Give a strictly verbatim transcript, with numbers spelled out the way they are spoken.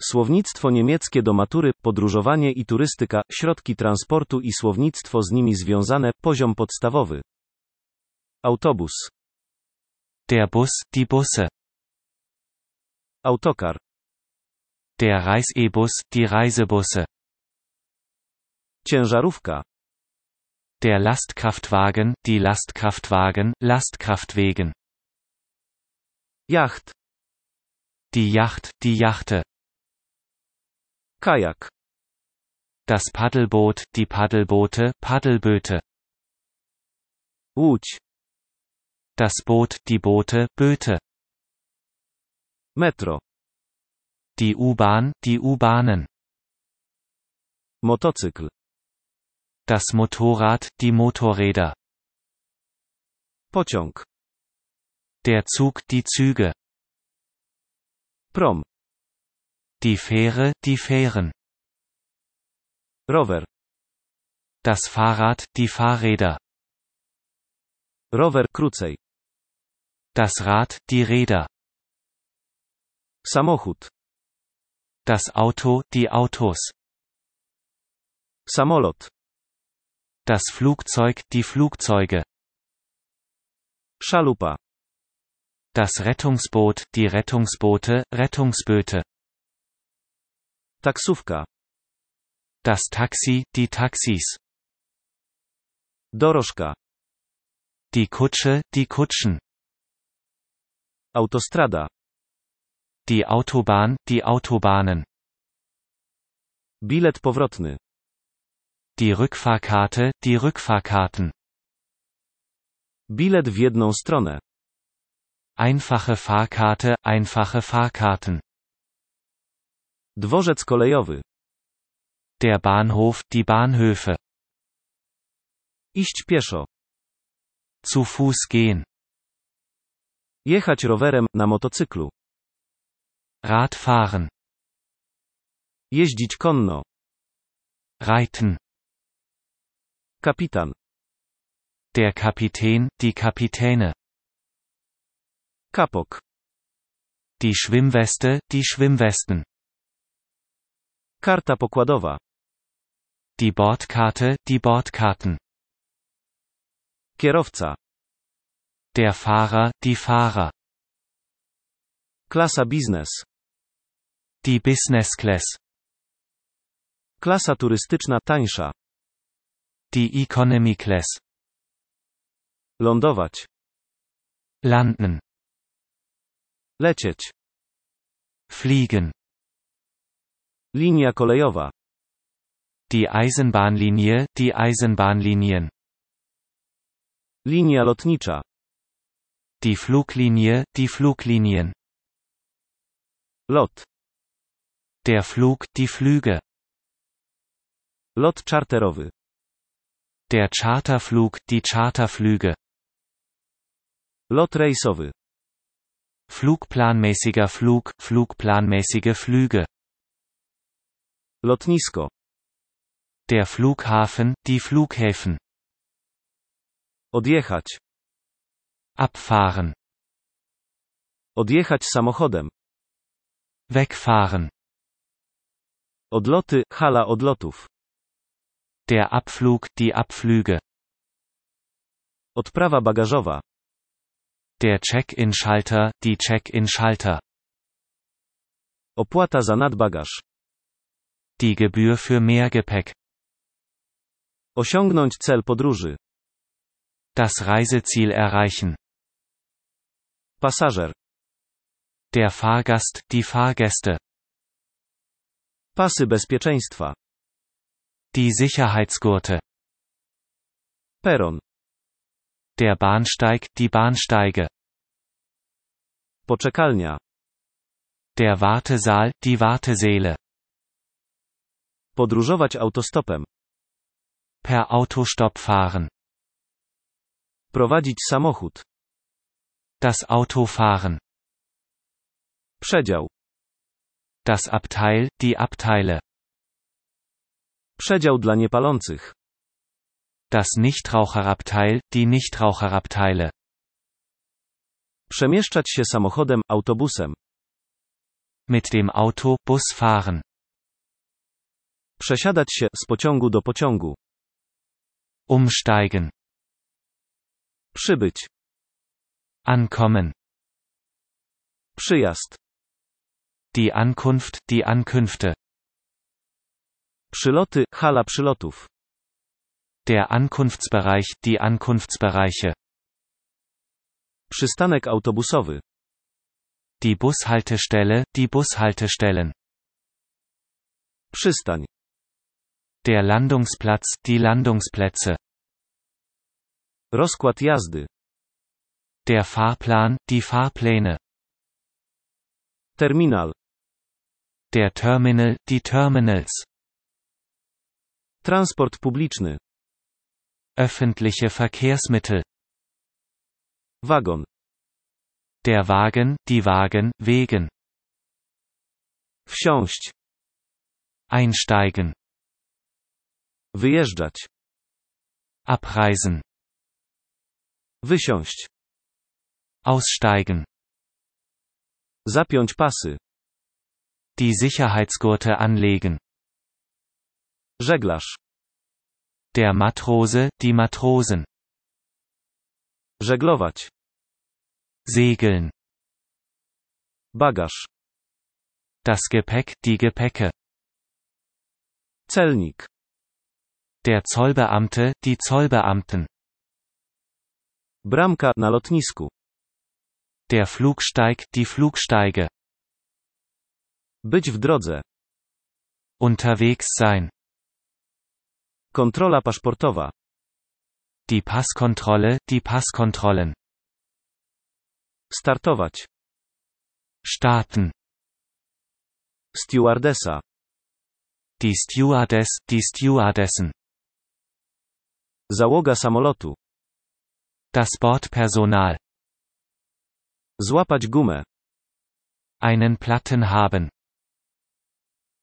Słownictwo niemieckie do matury, podróżowanie i turystyka, środki transportu i słownictwo z nimi związane, poziom podstawowy. Autobus. Der Bus, die Busse. Autokar. Der Reisebus, die Reisebusse. Ciężarówka. Der Lastkraftwagen, die Lastkraftwagen, Lastkraftwegen. Jacht. Die Yacht, die Yachte. Kajak. Das Paddelboot, die Paddelboote, Paddelböte. Łódź. Das Boot, die Boote, Böte. Metro. Die U-Bahn, die U-Bahnen. Motocykl. Das Motorrad, die Motorräder. Pociąg. Der Zug, die Züge. Prom. Die Fähre, die Fähren. Rower. Das Fahrrad, die Fahrräder. Rower krócej. Das Rad, die Räder. Samochód. Das Auto, die Autos. Samolot. Das Flugzeug, die Flugzeuge. Szalupa. Das Rettungsboot, die Rettungsboote, Rettungsböte. Taksówka. Das Taxi, die Taxis. Dorożka. Die Kutsche, die Kutschen. Autostrada. Die Autobahn, die Autobahnen. Bilet powrotny. Die Rückfahrkarte, die Rückfahrkarten. Bilet w jedną stronę. Einfache Fahrkarte, einfache Fahrkarten. Dworzec kolejowy. Der Bahnhof, die Bahnhöfe. Iść pieszo. Zu Fuß gehen. Jechać rowerem, na motocyklu. Rad fahren. Jeździć konno. Reiten. Kapitan. Der Kapitän, die Kapitäne. Kapok. Die Schwimmweste, die Schwimmwesten. Karta pokładowa. Die Bordkarte, die Bordkarten. Kierowca. Der Fahrer, die Fahrer. Klasa biznes. Die Business Class. Klasa turystyczna tańsza. Die Economy Class. Lądować. Landen. Lecieć. Fliegen. Linia kolejowa. Die Eisenbahnlinie, die Eisenbahnlinien. Linia lotnicza. Die Fluglinie, die Fluglinien. Lot. Der Flug, die Flüge. Lot czarterowy. Der Charterflug, die Charterflüge. Lot rejsowy. Flugplanmäßiger Flug, flugplanmäßige Flüge. Lotnisko. Der Flughafen, die Flughäfen. Odjechać. Abfahren. Odjechać samochodem. Wegfahren. Odloty, hala odlotów. Der Abflug, die Abflüge. Odprawa bagażowa. Der Check-in-Schalter, die Check-in-Schalter. Opłata za nadbagaż. Die Gebühr für Mehrgepäck. Osiągnąć cel podróży. Das Reiseziel erreichen. Pasażer. Der Fahrgast, die Fahrgäste. Pasy bezpieczeństwa. Die Sicherheitsgurte. Peron. Der Bahnsteig, die Bahnsteige. Poczekalnia. Der Wartesaal, die Wartesäle. Podróżować autostopem. Per Autostopp fahren. Prowadzić samochód. Das Auto fahren. Przedział. Das Abteil, die Abteile. Przedział dla niepalących. Das Nichtraucherabteil, die Nichtraucherabteile. Przemieszczać się samochodem, autobusem. Mit dem Auto, Bus fahren. Przesiadać się z pociągu do pociągu. Umsteigen. Przybyć. Ankommen. Przyjazd. Die Ankunft, die Ankünfte. Przyloty, hala przylotów. Der Ankunftsbereich, die Ankunftsbereiche. Przystanek autobusowy. Die Bushaltestelle, die Bushaltestellen. Przystań. Der Landungsplatz, die Landungsplätze. Rozkład jazdy. Der Fahrplan, die Fahrpläne. Terminal. Der Terminal, die Terminals. Transport publiczny. Öffentliche Verkehrsmittel. Wagon. Der Wagen, die Wagen, Wegen. Wsiąść. Einsteigen. Wyjeżdżać. Abreisen. Wysiąść. Aussteigen. Zapiąć pasy. Die Sicherheitsgurte anlegen. Żeglarz. Der Matrose, die Matrosen. Żeglować. Segeln. Bagaż. Das Gepäck, die Gepäcke. Celnik. Der Zollbeamte, die Zollbeamten. Bramka na lotnisku. Der Flugsteig, die Flugsteige. Być w drodze. Unterwegs sein. Kontrola paszportowa. Die Passkontrolle, die Passkontrollen. Startować. Starten. Stewardesa. Die Stewardess, die Stewardessen. Załoga samolotu. Das Bordpersonal. Złapać gumę. Einen Platten haben.